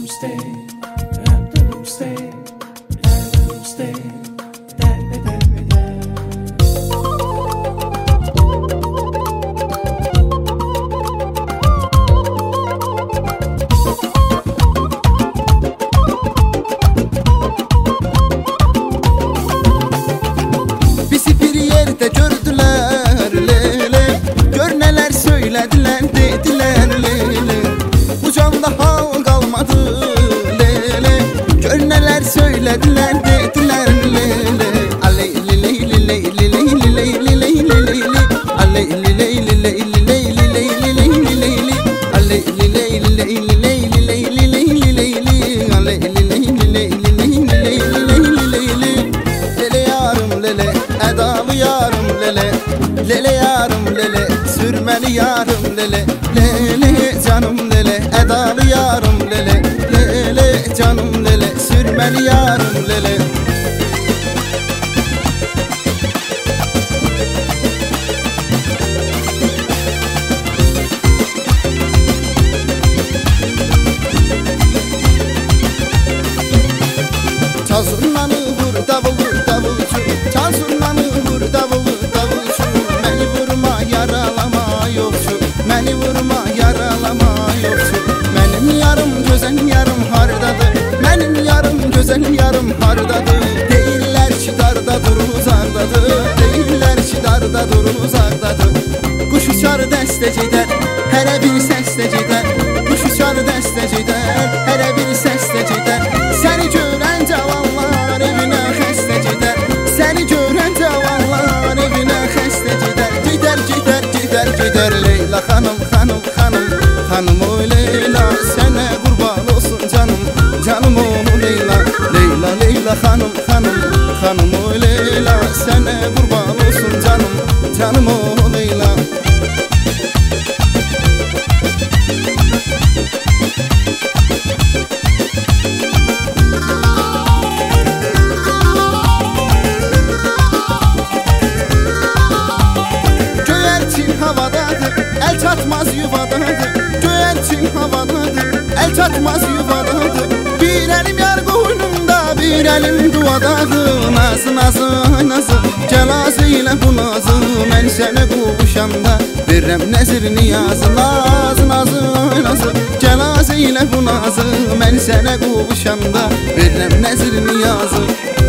Sürmeli yarım lele lele canım lele, edalı yarım lele lele canım lele, sürmeli yarım lele. Çal zurnanı vur davul davulcu, çal zurnanı vur davul davulcu. Məni vurma yaralama yokçu, məni vurma yaralama yokçu. Mənim yarım gözəl yarım hardadır, mənim yarım gözəl yarım hardadır. Deyirlər ki dardadır uzaqdadır, deyirlər ki dardadır uzaqdadır. Quş uçar dəstə gedər, hərə bir səslə gedər. Quş uçar dəstə gedər, hərə bir səslə gedər. Səni görən cavanlar evinə xəstə gedər, səni görən cavanlar evinə xəstə gedər. Gedər, gedər, gedər, gedər Leyla xanım, xanım, xanım, xanım o Leyla, sənə qurban olsun canım, canım o Leyla. Leyla, Leyla xanım, xanım, xanım o Leyla, sənə qurban olsun canım, canım o Leyla. El çatmaz yuvadadır, göyerçin havadadır, el çatmaz yuvadadır. Bir elim yar qoynumda, bir elim duvadadır. Nazı, nazı, nazı, gəl azı ilə bu nazı. Mən sənə qovuşanda verirəm nəzir niyazı. Nazı, nazı, nazı, gəl azı ilə bu nazı. Mən sənə qovuşanda verirəm nəzir niyazı.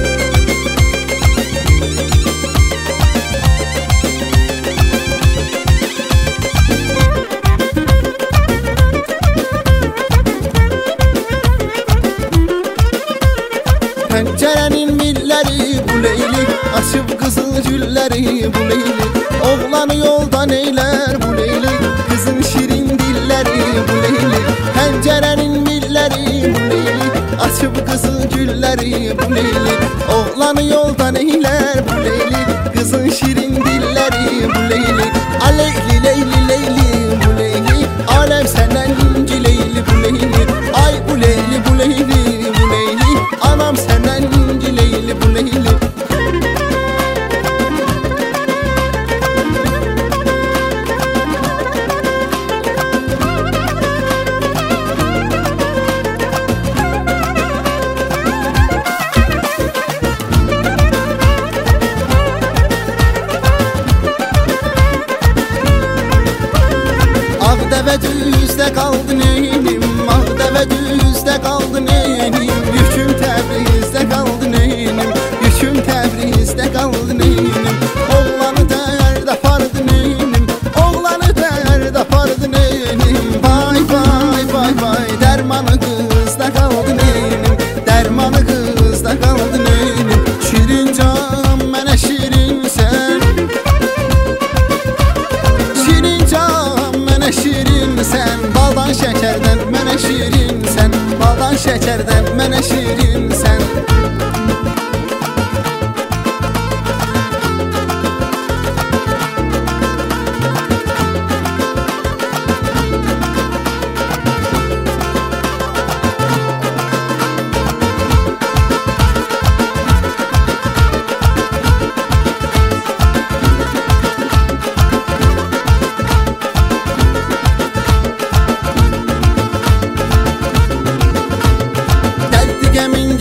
Pəncərənin milləri bu leyli, açıb qızıl gülləri bu leyli. Oğlanı yoldan eylər bu leyli, qızın şirin dilləri bu leyli. Pəncərənin milləri bu leyli, açıb qızıl gülləri bu leyli. Oğlanı yoldan eylər bu leyli, qızın şirin dilləri bu leyli. Aleyli leyli leyli bu leyli, aləm səndən inci leyli bu leyli. Ay bu leyli bu leyli bu leyli, anam səndən inci leyli bu leyli. Ağdəvə düzdə qaldı neynim, Ağdəvə düzdə qaldı neynim. Yüküm Təbrizdə qaldı neynim, yüküm Təbrizdə qaldı neynim. Oğlanı dərd apardı neynim, oğlanı dərd apardı neynim. Vay vay vay vay, dərmanı qızda qaldı neynim, dərmanı qızda qaldı neynim. Şirin can mənə şirinsən, şirin can mənə şirinsən. Baldan şəkərdən mənə şirinsən, baldan şəkərdən mənə şirinsən.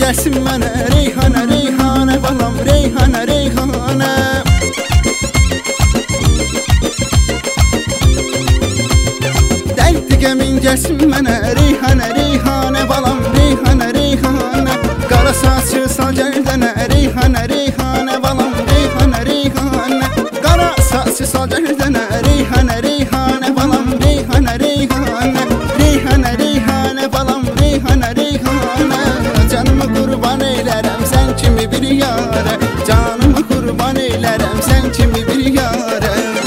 gəlsin mənə Reyhanə, Reyhanə balam, Reyhanə, Reyhanə. Dərdi qəmin gəlsin mənə Reyhanə, Reyhanə balam, Reyhanə, Reyhanə. Qara saçı sal gəldənə Reyhanə, Reyhanə balam, Reyhanə, Reyhanə. Qara saçı sal gəldənə Reyhanə, Reyhanə balam, Reyhanə, Reyhanə. Reyhanə, Reyhanə balam, Reyhanə, Reyhanə. Canımı qurban eylərəm sən kimi bir yarə, canımı qurban eylərəm sən kimi bir yarə.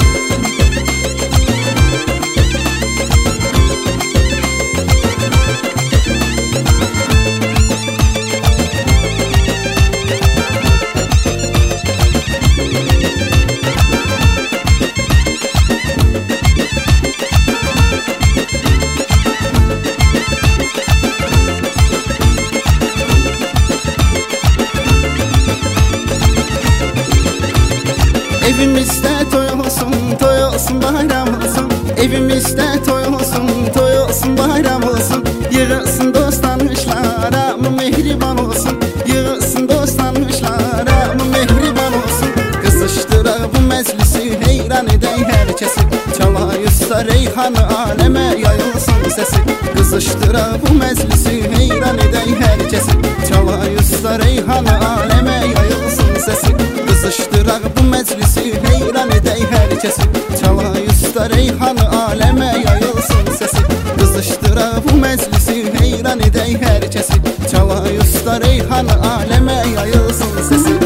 Evimizdə toy olsun, toy olsun, bayram olsun. Evimizdə toy olsun, toy olsun, bayram olsun. Yığılsın dost tanışlar, hamı mehriban olsun. Yığılsın dost tanışlar, hamı mehriban olsun. Qızışdıraq bu məclisi, heyran edək hər kəsi. Çalay usta Reyhanı, aləmə yayılsın səsi. Qızışdıraq bu məclisi, heyran edək hər kəsi. Çalay usta Reyhanı, aləmə yayılsın səsi. Qızışdıraq bu məclisi, heyran edək hər kəsi. Çalay usta Reyhanı, aləmə yayılsın səsi. Qızışdıraq bu məclisi, heyran edək hər kəsi. Çalay usta Reyhanı, aləmə yayılsın səsi.